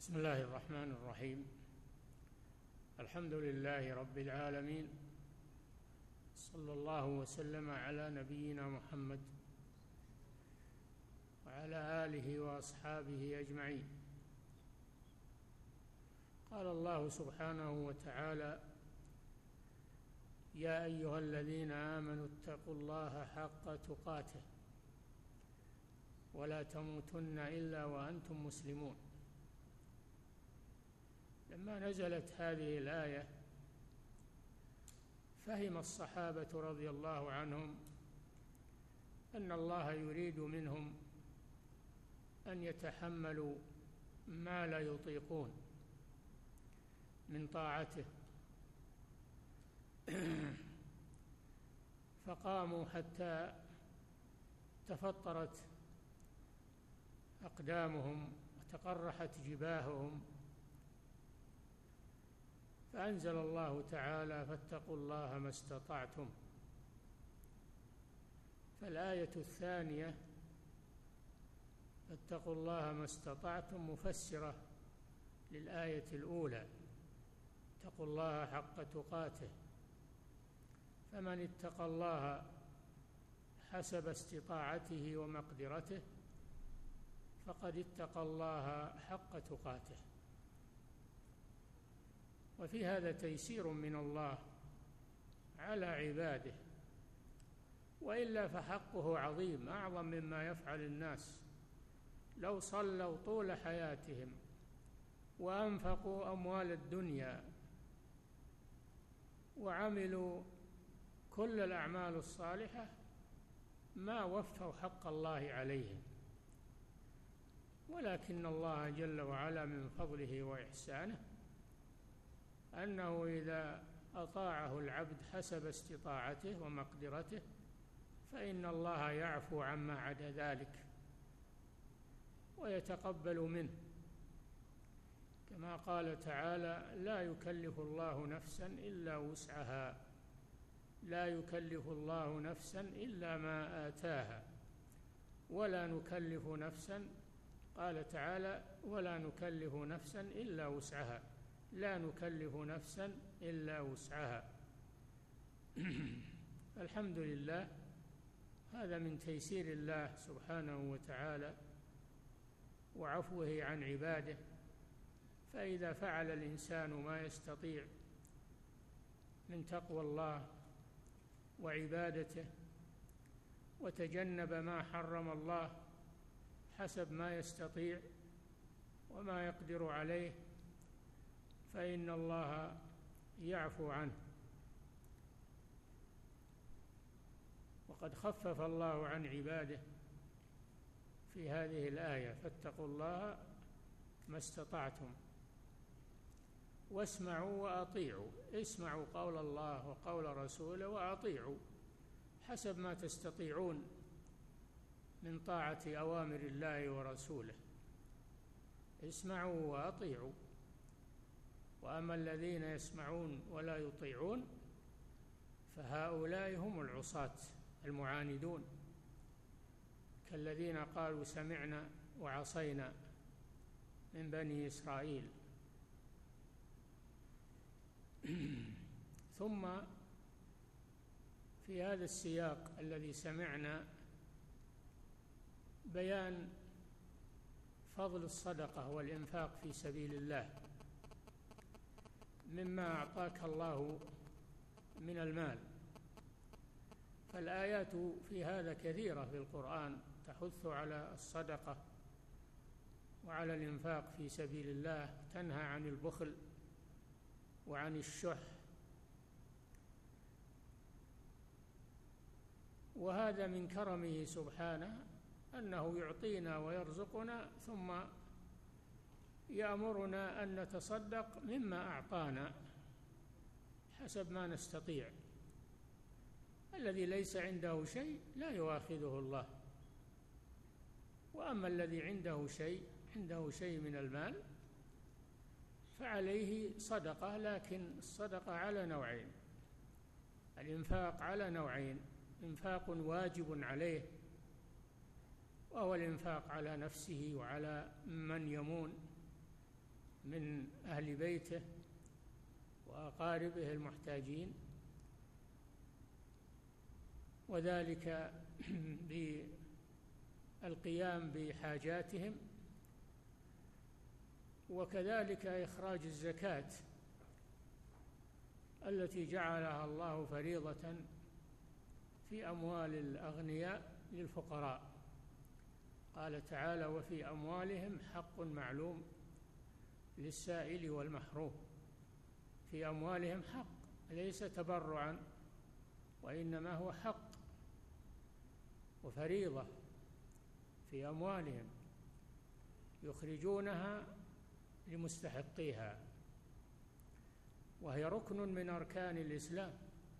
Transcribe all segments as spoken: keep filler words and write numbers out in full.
بسم الله الرحمن الرحيم. الحمد لله رب العالمين، صلى الله وسلم على نبينا محمد وعلى آله وأصحابه أجمعين. قال الله سبحانه وتعالى: يا أيها الذين آمنوا اتقوا الله حق تقاته ولا تموتن إلا وأنتم مسلمون. لما نزلت هذه الآية فهم الصحابة رضي الله عنهم أن الله يريد منهم أن يتحملوا ما لا يطيقون من طاعته، فقاموا حتى تفطرت أقدامهم وتقرحت جباههم، فأنزل الله تعالى: فاتقوا الله ما استطعتم. فالآية الثانية فاتقوا الله ما استطعتم مفسرة للآية الأولى: اتقوا الله حق تقاته. فمن اتقى الله حسب استطاعته ومقدرته فقد اتقى الله حق تقاته. وفي هذا تيسير من الله على عباده، وإلا فحقه عظيم أعظم مما يفعل الناس. لو صلوا طول حياتهم وأنفقوا أموال الدنيا وعملوا كل الأعمال الصالحة ما وفوا حق الله عليهم، ولكن الله جل وعلا من فضله وإحسانه أنه إذا أطاعه العبد حسب استطاعته ومقدرته فإن الله يعفو عما عدا ذلك ويتقبل منه، كما قال تعالى: لا يكلف الله نفسا إلا وسعها، لا يكلف الله نفسا إلا ما آتاها، ولا نكلف نفسا، قال تعالى: ولا نكلف نفسا إلا وسعها، لا نكلف نفسا إلا وسعها. الحمد لله، هذا من تيسير الله سبحانه وتعالى وعفوه عن عباده. فإذا فعل الإنسان ما يستطيع من تقوى الله وعبادته وتجنب ما حرم الله حسب ما يستطيع وما يقدر عليه فإن الله يعفو عنه. وقد خفف الله عن عباده في هذه الآية: فاتقوا الله ما استطعتم واسمعوا وأطيعوا. اسمعوا قول الله وقول رسوله وأطيعوا حسب ما تستطيعون من طاعة أوامر الله ورسوله. اسمعوا وأطيعوا. وأما الذين يسمعون ولا يطيعون فهؤلاء هم العصاة المعاندون، كالذين قالوا سمعنا وعصينا من بني إسرائيل. ثم في هذا السياق الذي سمعنا بيان فضل الصدقة والإنفاق في سبيل الله مما أعطاك الله من المال. فالآيات في هذا كثيرة في القرآن تحث على الصدقة وعلى الإنفاق في سبيل الله، تنهى عن البخل وعن الشح. وهذا من كرمه سبحانه أنه يعطينا ويرزقنا ثم يأمرنا أن نتصدق مما أعطانا حسب ما نستطيع. الذي ليس عنده شيء لا يؤاخذه الله، وأما الذي عنده شيء عنده شيء من المال فعليه صدقة، لكن الصدقة على نوعين: الإنفاق على نوعين: إنفاق واجب عليه وهو الإنفاق على نفسه وعلى من يمون، من أهل بيته وأقاربه المحتاجين، وذلك بالقيام بحاجاتهم، وكذلك إخراج الزكاة التي جعلها الله فريضة في أموال الأغنياء للفقراء. قال تعالى: وفي أموالهم حق معلوم للسائل والمحروم. في أموالهم حق، ليس تبرعا، وإنما هو حق وفريضة في أموالهم يخرجونها لمستحقيها، وهي ركن من أركان الإسلام،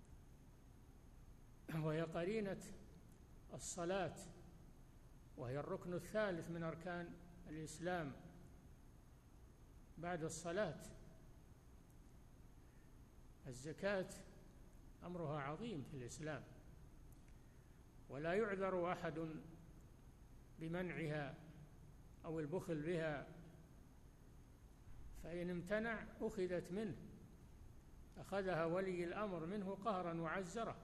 وهي قرينة الصلاة، وهي الركن الثالث من أركان الإسلام بعد الصلاة. الزكاة أمرها عظيم في الإسلام، ولا يعذر أحد بمنعها أو البخل بها، فإن امتنع أخذت منه، أخذها ولي الأمر منه قهرا وعزره،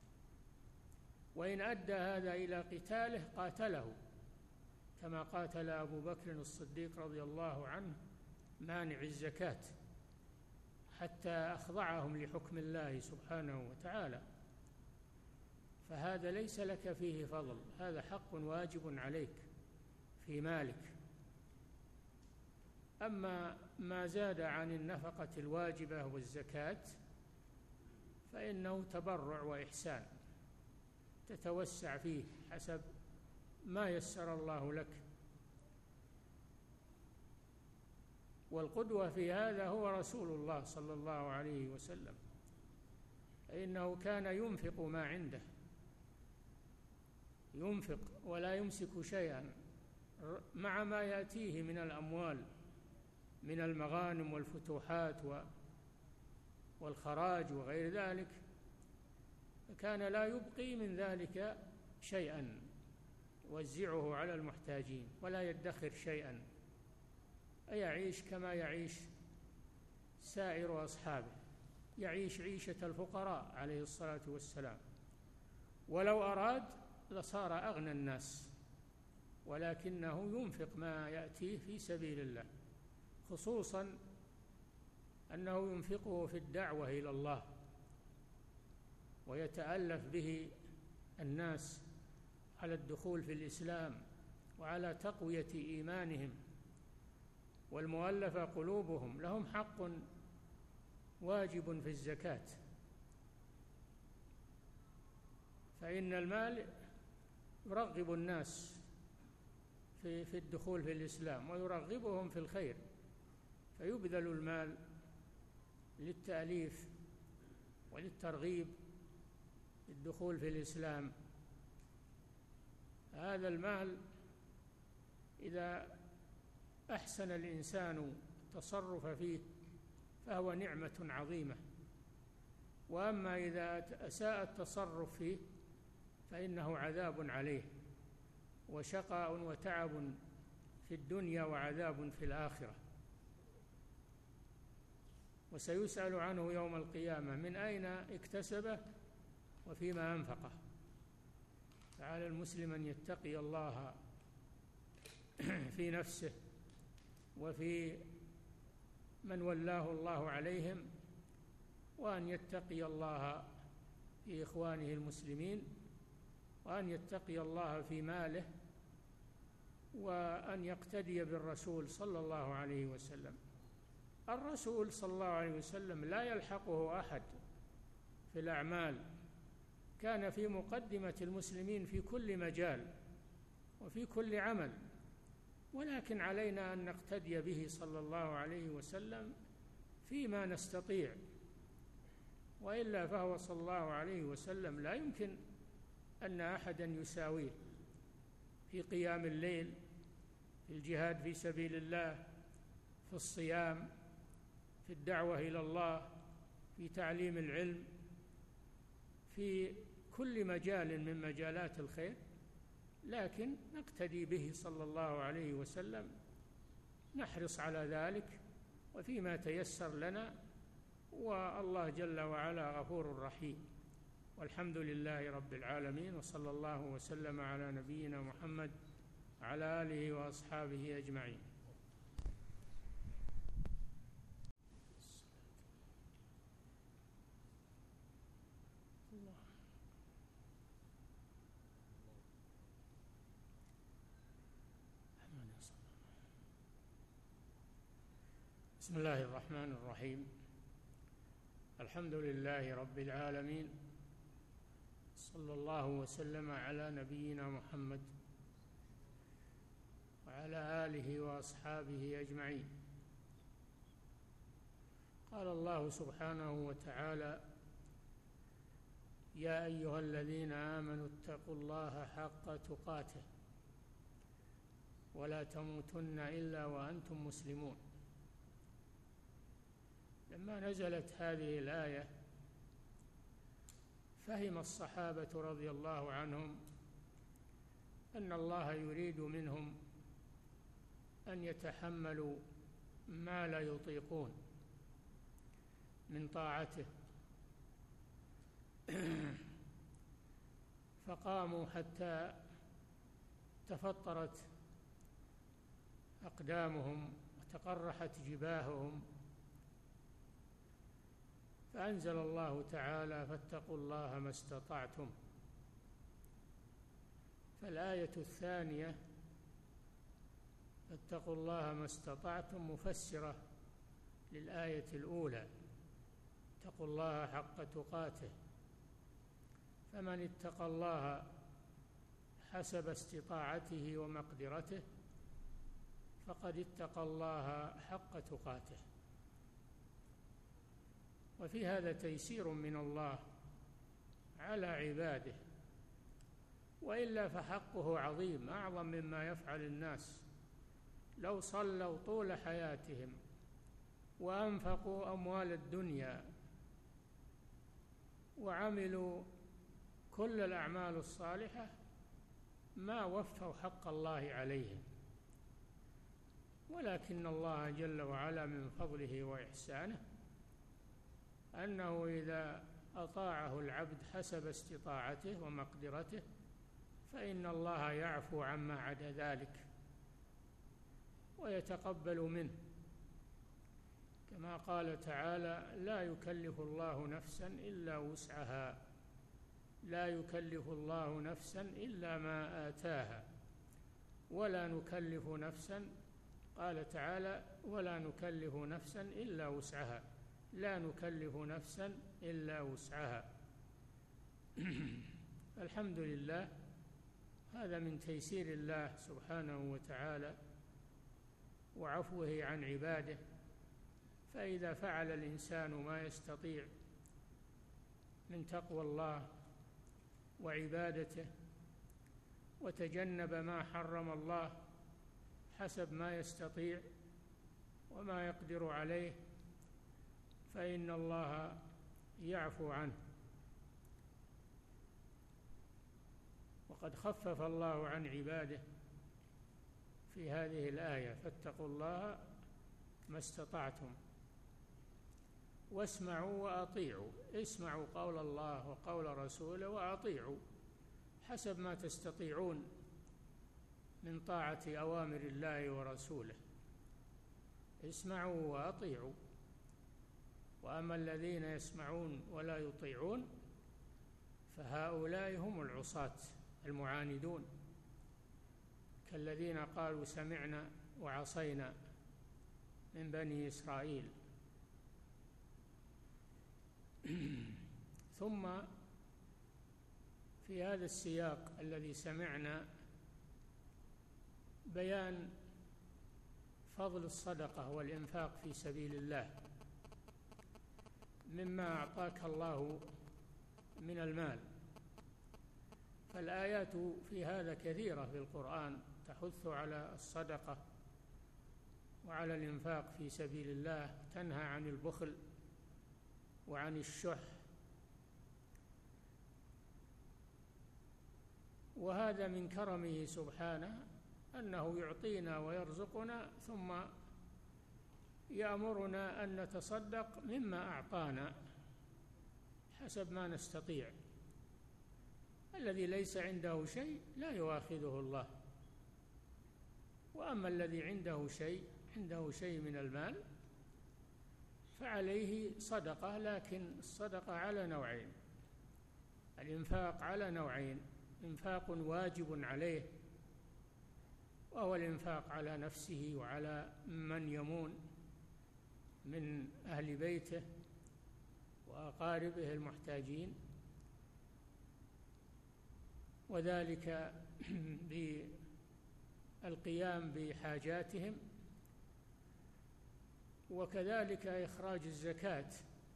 وإن أدى هذا إلى قتاله قاتله، كما قاتل أبو بكر الصديق رضي الله عنه مانع الزكاة حتى أخضعهم لحكم الله سبحانه وتعالى. فهذا ليس لك فيه فضل، هذا حق واجب عليك في مالك. أما ما زاد عن النفقة الواجبة والزكاة فإنه تبرع وإحسان، تتوسع فيه حسب ما يسر الله لك. والقدوة في هذا هو رسول الله صلى الله عليه وسلم، فإنه كان ينفق ما عنده، ينفق ولا يمسك شيئا مع ما يأتيه من الأموال من المغانم والفتوحات والخراج وغير ذلك، كان لا يبقي من ذلك شيئا يوزعه على المحتاجين ولا يدخر شيئا، يعيش كما يعيش سائر أصحابه، يعيش عيشة الفقراء عليه الصلاة والسلام، ولو أراد لصار أغنى الناس، ولكنه ينفق ما يأتيه في سبيل الله، خصوصا أنه ينفقه في الدعوة إلى الله، ويتألف به الناس على الدخول في الإسلام وعلى تقوية إيمانهم والمؤلفة قلوبهم. لهم حق واجب في الزكاة، فإن المال يرغب الناس في في الدخول في الإسلام ويرغبهم في الخير، فيبذل المال للتأليف وللترغيب في الدخول في الإسلام. هذا المال إذا أحسن الإنسان التصرف فيه فهو نعمة عظيمة، وأما إذا أساء التصرف فيه فإنه عذاب عليه، وشقاء وتعب في الدنيا وعذاب في الآخرة، وسيسأل عنه يوم القيامة من أين اكتسبه وفيما أنفقه. فعلى المسلم أن يتقي الله في نفسه وفي من ولاه الله عليهم، وأن يتقي الله في إخوانه المسلمين، وأن يتقي الله في ماله، وأن يقتدي بالرسول صلى الله عليه وسلم. الرسول صلى الله عليه وسلم لا يلحقه أحد في الأعمال، كان في مقدمة المسلمين في كل مجال وفي كل عمل، ولكن علينا أن نقتدي به صلى الله عليه وسلم فيما نستطيع، وإلا فهو صلى الله عليه وسلم لا يمكن أن أحدا يساويه في قيام الليل، في الجهاد في سبيل الله، في الصيام، في الدعوة إلى الله، في تعليم العلم، في كل مجال من مجالات الخير، لكن نقتدي به صلى الله عليه وسلم، نحرص على ذلك وفيما تيسر لنا، والله جل وعلا غفور رحيم. والحمد لله رب العالمين، وصلى الله وسلم على نبينا محمد وعلى آله وأصحابه أجمعين. بسم الله الرحمن الرحيم. الحمد لله رب العالمين، صلى الله وسلم على نبينا محمد وعلى آله وأصحابه أجمعين. قال الله سبحانه وتعالى: يا أيها الذين آمنوا اتقوا الله حق تقاته ولا تموتن إلا وأنتم مسلمون. لما نزلت هذه الآية فهم الصحابة رضي الله عنهم أن الله يريد منهم أن يتحملوا ما لا يطيقون من طاعته، فقاموا حتى تفطرت أقدامهم وتقرحت جباههم، فأنزل الله تعالى: فاتقوا الله ما استطعتم. فالآية الثانية فاتقوا الله ما استطعتم مفسرة للآية الأولى: اتقوا الله حق تقاته. فمن اتقى الله حسب استطاعته ومقدرته فقد اتقى الله حق تقاته. وفي هذا تيسير من الله على عباده، وإلا فحقه عظيم أعظم مما يفعل الناس. لو صلوا طول حياتهم وأنفقوا أموال الدنيا وعملوا كل الأعمال الصالحة ما وفوا حق الله عليهم، ولكن الله جل وعلا من فضله وإحسانه أنه إذا أطاعه العبد حسب استطاعته ومقدرته فإن الله يعفو عما عدا ذلك ويتقبل منه، كما قال تعالى: لا يكلف الله نفسا إلا وسعها، لا يكلف الله نفسا إلا ما آتاها، ولا نكلف نفسا، قال تعالى: ولا نكلف نفسا إلا وسعها، لا نكلف نفسا إلا وسعها. الحمد لله، هذا من تيسير الله سبحانه وتعالى وعفوه عن عباده. فإذا فعل الإنسان ما يستطيع من تقوى الله وعبادته وتجنب ما حرم الله حسب ما يستطيع وما يقدر عليه فإن الله يعفو عنه. وقد خفف الله عن عباده في هذه الآية: فاتقوا الله ما استطعتم واسمعوا وأطيعوا. اسمعوا قول الله وقول رسوله وأطيعوا حسب ما تستطيعون من طاعة أوامر الله ورسوله. اسمعوا وأطيعوا. وأما الذين يسمعون ولا يطيعون فهؤلاء هم العصاة المعاندون، كالذين قالوا سمعنا وعصينا من بني إسرائيل. ثم في هذا السياق الذي سمعنا بيان فضل الصدقة والإنفاق في سبيل الله مما أعطاك الله من المال. فالآيات في هذا كثيرة في القرآن تحث على الصدقة وعلى الإنفاق في سبيل الله، تنهى عن البخل وعن الشح. وهذا من كرمه سبحانه أنه يعطينا ويرزقنا ثم يأمرنا أن نتصدق مما أعطانا حسب ما نستطيع. الذي ليس عنده شيء لا يؤاخذه الله، وأما الذي عنده شيء عنده شيء من المال فعليه صدقة، لكن الصدقة على نوعين. الإنفاق على نوعين: إنفاق واجب عليه وهو الإنفاق على نفسه وعلى من يمون من أهل بيته وأقاربه المحتاجين، وذلك بالقيام بحاجاتهم، وكذلك إخراج الزكاة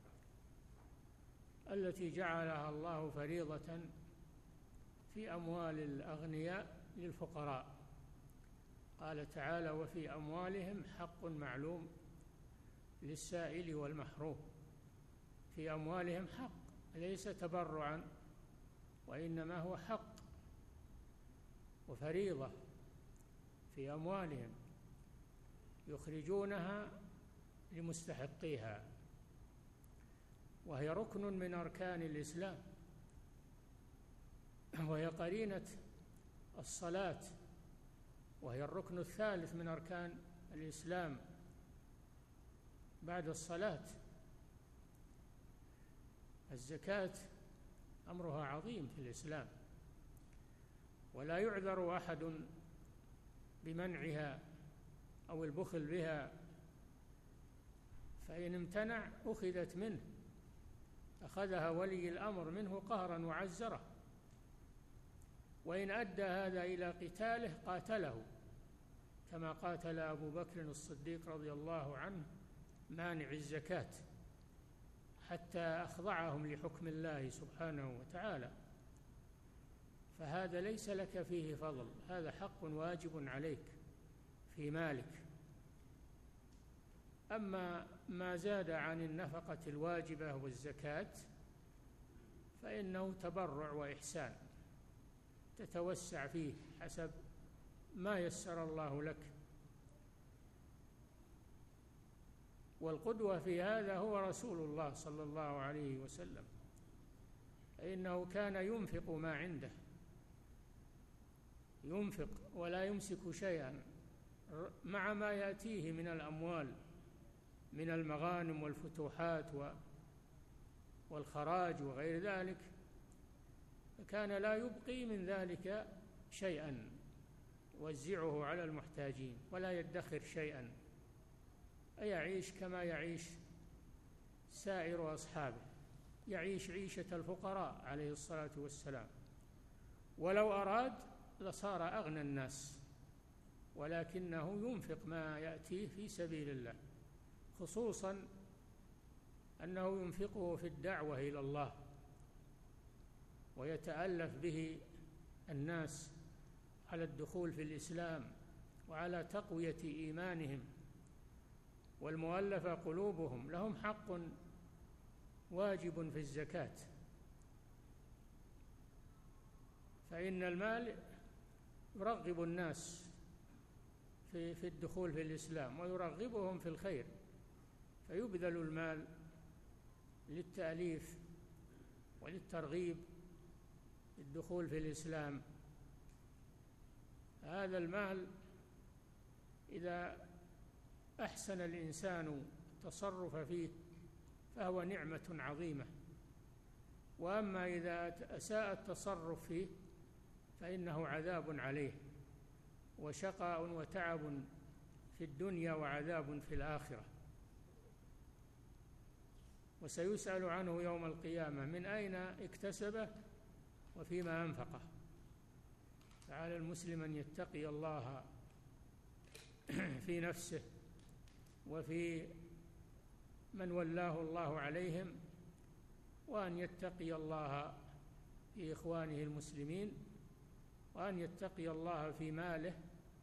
التي جعلها الله فريضة في أموال الأغنياء للفقراء. قال تعالى: وفي أموالهم حق معلوم للسائل والمحروم. في أموالهم حق، ليس تبرعا، وإنما هو حق وفريضة في أموالهم يخرجونها لمستحقيها، وهي ركن من أركان الإسلام، وهي قرينة الصلاة، وهي الركن الثالث من أركان الإسلام بعد الصلاة. الزكاة أمرها عظيم في الإسلام، ولا يعذر أحد بمنعها أو البخل بها، فإن امتنع أخذت منه، أخذها ولي الأمر منه قهرا وعزره، وإن أدى هذا إلى قتاله قاتله، كما قاتل أبو بكر الصديق رضي الله عنه مانع الزكاة حتى أخضعهم لحكم الله سبحانه وتعالى. فهذا ليس لك فيه فضل، هذا حق واجب عليك في مالك. أما ما زاد عن النفقة الواجبة والزكاة فإنه تبرع وإحسان، تتوسع فيه حسب ما يسر الله لك. والقدوة في هذا هو رسول الله صلى الله عليه وسلم، فإنه كان ينفق ما عنده، ينفق ولا يمسك شيئا مع ما يأتيه من الأموال من المغانم والفتوحات والخراج وغير ذلك، فكان لا يبقي من ذلك شيئا يوزعه على المحتاجين ولا يدخر شيئا، يعيش كما يعيش سائر أصحابه، يعيش عيشة الفقراء عليه الصلاة والسلام، ولو أراد لصار أغنى الناس، ولكنه ينفق ما يأتيه في سبيل الله، خصوصا أنه ينفقه في الدعوة إلى الله ويتألف به الناس على الدخول في الإسلام وعلى تقوية إيمانهم والمؤلفة قلوبهم. لهم حق واجب في الزكاة، فإن المال يرغب الناس في في الدخول في الإسلام ويرغبهم في الخير، فيبذل المال للتأليف وللترغيب الدخول في الإسلام. هذا المال إذا أحسن الإنسان التصرف فيه فهو نعمة عظيمة، وأما إذا أساء التصرف فيه فإنه عذاب عليه وشقاء وتعب في الدنيا وعذاب في الآخرة، وسيسأل عنه يوم القيامة من أين اكتسبه وفيما أنفقه. فعلى المسلم أن يتقي الله في نفسه وفي من ولاه الله عليهم، وأن يتقي الله في إخوانه المسلمين، وأن يتقي الله في ماله،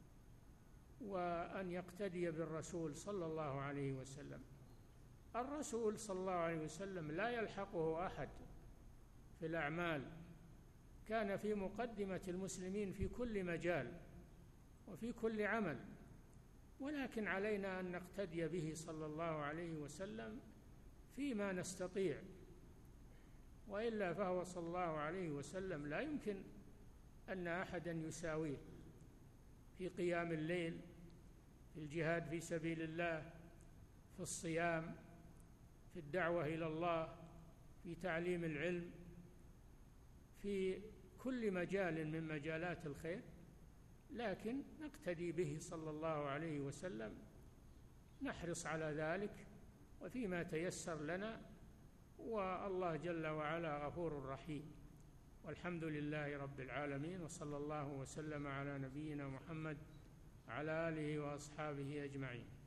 وأن يقتدي بالرسول صلى الله عليه وسلم. الرسول صلى الله عليه وسلم لا يلحقه أحد في الأعمال، كان في مقدمة المسلمين في كل مجال وفي كل عمل، ولكن علينا أن نقتدي به صلى الله عليه وسلم فيما نستطيع، وإلا فهو صلى الله عليه وسلم لا يمكن أن أحدا يساويه في قيام الليل، في الجهاد في سبيل الله، في الصيام، في الدعوة إلى الله، في تعليم العلم، في كل مجال من مجالات الخير. لكن نقتدي به صلى الله عليه وسلم، نحرص على ذلك وفيما تيسر لنا، والله جل وعلا غفور رحيم. والحمد لله رب العالمين، وصلى الله وسلم على نبينا محمد وعلى آله وأصحابه أجمعين.